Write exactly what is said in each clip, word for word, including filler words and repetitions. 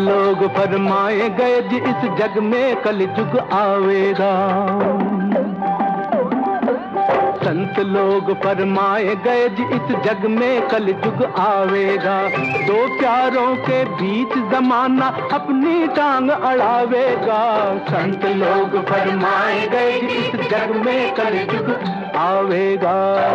लोग फरमाए गए जी इस जग में कलयुग आवेगा। संत लोग फरमाए गए जी इस जग में कलयुग आवेगा। दो प्यारों के बीच जमाना अपनी टांग अड़ावेगा। संत लोग फरमाए गए जी इस जग में कलयुग आवेगा।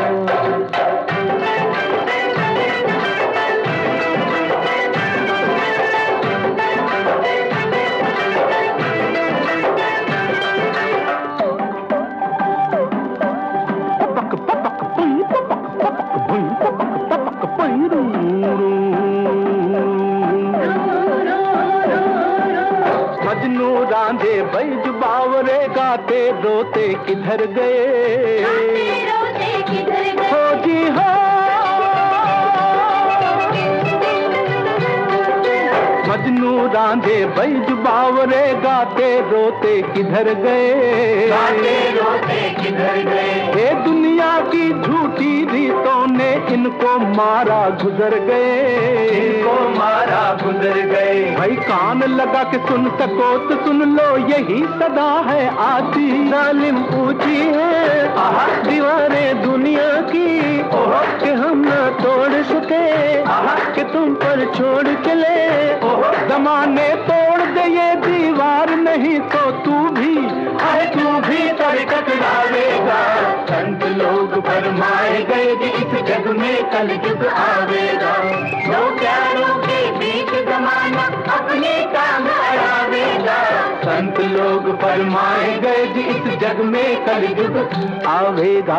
मजनू रांझे बैज बावरे गाते रोते किधर गए, हो जी हो। मजनू रांझे बैज बावरे गाते रोते किधर गए, गाते रोते किधर गए। ये दुनिया की झूठी रीतों ने इनको मारा गुजर गए, इनको मारा गुजर गए। भाई कान लगा के सुन सको तो सुन लो यही सदा है आती। जालिम पूछी है दीवारें दुनिया की कि हम न तोड़ सके, कि तुम पर छोड़ चले। जमाने तोड़ दे ये दीवार नहीं तो तू भी है तू भी तरकत लावेगा। संत लोग फरमाए गए कि इस जग में कलयुग आवेगा। दो प्यारों के बीच जमाना अपने काम आवेगा। संत लोग फरमाए गए कि इस जग में कलयुग आवेगा।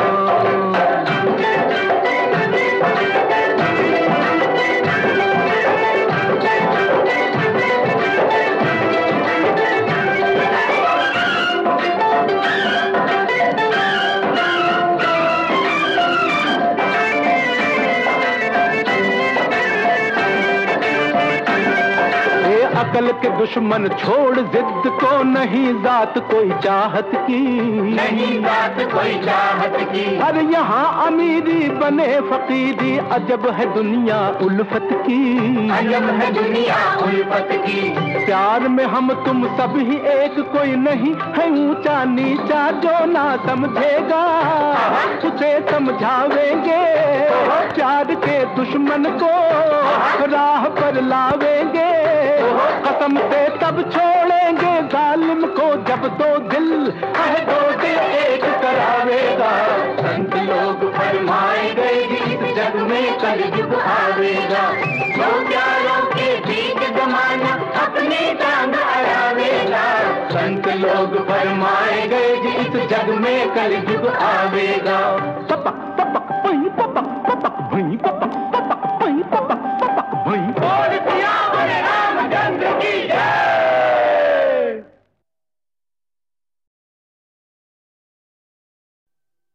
अकल के दुश्मन छोड़ जिद को, नहीं जात कोई चाहत की, नहीं जात कोई चाहत की। अरे यहाँ अमीरी बने फकीरी, अजब है दुनिया उल्फत की, अजब है दुनिया उल्फत की। प्यार में हम तुम सब ही एक, कोई नहीं है ऊंचा नीचा जो ना समझेगा, उसे समझावेंगे। प्यार के दुश्मन को राह पर लावेंगे, कसम से तब छोड़ेंगे जालिम को जब दो दिल है दो दिल एक करावेगा। संत लोग फरमाए गए कि इस जग में कलयुग आवेगा। दो प्यारों के बीच जमाना अपने टांग अड़ावेगा। संत लोग फरमाए गए कि इस जग में कलयुग आवेगा।